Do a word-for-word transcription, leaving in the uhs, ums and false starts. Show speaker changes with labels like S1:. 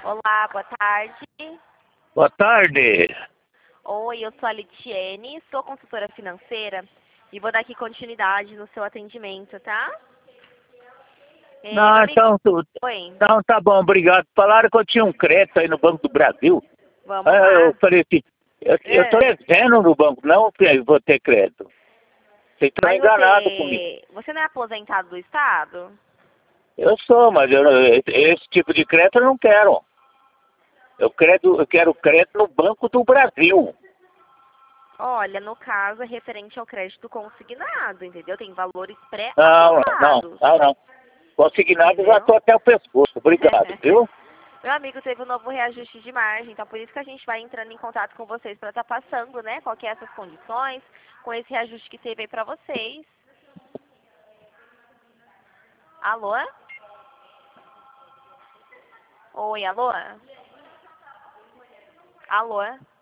S1: Olá, boa tarde.
S2: Boa tarde.
S1: Oi, eu sou a Litiene, sou consultora financeira e vou dar aqui continuidade no seu atendimento, tá? É, meu
S2: Não,
S1: amigo...
S2: então, tu-
S1: Oi,
S2: então tá bom, obrigado. Falaram que eu tinha um crédito aí no Banco do Brasil.
S1: vamos
S2: Aí eu
S1: lá.
S2: falei assim, eu, eu tô
S1: É,
S2: devendo no banco, não que eu vou ter crédito. Vocês estão
S1: Mas
S2: enganados comigo.
S1: você, você não é aposentado do Estado?
S2: Eu sou, mas eu, não- esse esse tipo de crédito eu não quero. Eu, crédito, eu quero crédito no Banco do Brasil.
S1: Olha, no caso é referente ao crédito consignado, entendeu? Tem valores
S2: Não, não,
S1: pré-aprovados,
S2: não, não. Consignado eu já tô
S1: entendeu?
S2: até o pescoço. Obrigado, viu?
S1: Meu amigo, teve um novo reajuste de margem, então por isso que a gente vai entrando em contato com vocês para estar passando, né? Qual que é essas condições, com esse reajuste que teve aí para vocês. Alô? Oi, alô? Alô?